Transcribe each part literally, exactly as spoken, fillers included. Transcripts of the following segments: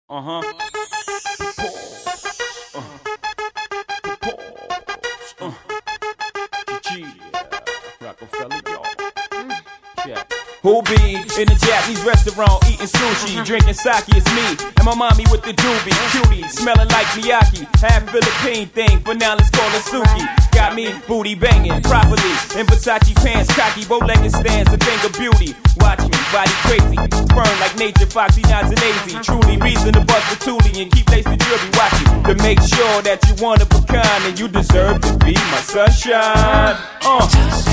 Uh-huh. Pause. Uh. Pause. Uh. Yeah. Rockefeller, y'all. Yeah. Who be in a Japanese restaurant eating sushi, uh-huh. drinking sake? It's me and my mommy with the doobie, cutie, smelling like Miyake, half Philippine thing, but now let's call it Suki. Got me booty banging properly in Versace pants, cocky, bow-legged stands, a thing of beauty. Watch me, body crazy, burn like nature, foxy, nods and lazy. Truly reason to bust the toolie and keep lace the jewelry watching to make sure that you one of a kind and you deserve to be my sunshine. Uh.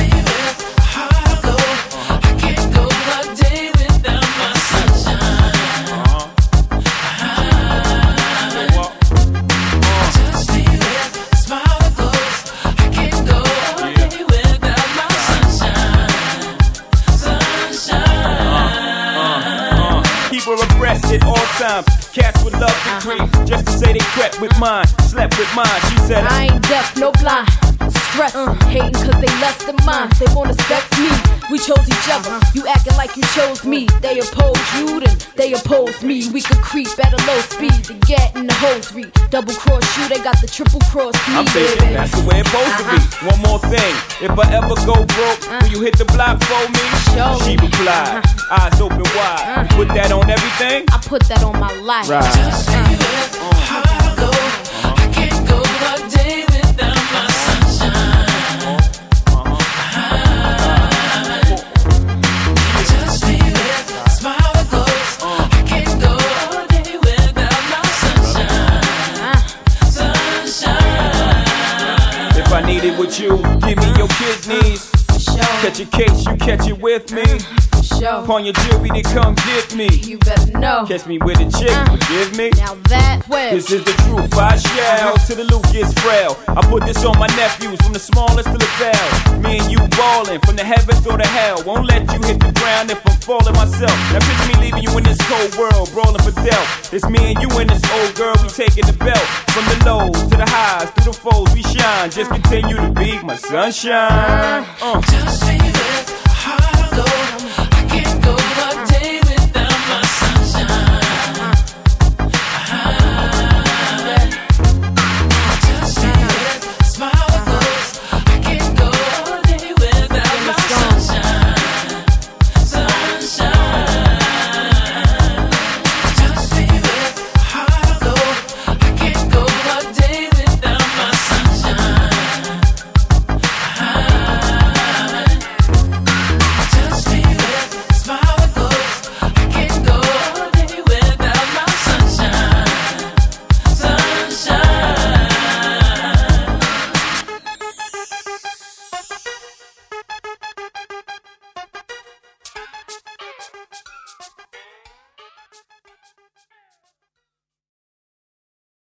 Abreast at all times, cats would love to creep just to say they crept with mine, slept with mine. She said I ain't deaf, no blind. Stress, uh, hating cause they less than mine. They wanna sex me, we chose each other. You acting like you chose me. They oppose you, then they oppose me. We could creep at a low speed to get in the hosiery. Double cross you, they got the triple cross me. I'm thinking that's the way it's supposed uh-huh. to be. One more thing, if I ever go broke, uh, will you hit the block for me? Show she replied, uh-huh. eyes open wide. Uh, put that on everything? I put that on my life. Right. Just uh, uh, how I go. I can't go a day without my sunshine. Just feel it, smile it goes. I can't go a day without my sunshine. Sunshine. If I need it with you, give me your kidneys. Catch a case, you catch it with me. Show. Upon your jewelry to come get me. You better know. Catch me with a chick, uh, forgive me. Now that well. This is the truth, I shall. Till the loot gets frail. I put this on my nephews, from the smallest to the fell. Me and you ballin', from the heavens or the hell. Won't let you hit the ground if I'm falling myself. Now picture me leaving you in this cold world, brawling for death. It's me and you and this old girl, we taking the belt. From the lows to the highs, through the foes we shine. Just continue to be my sunshine. Uh. Just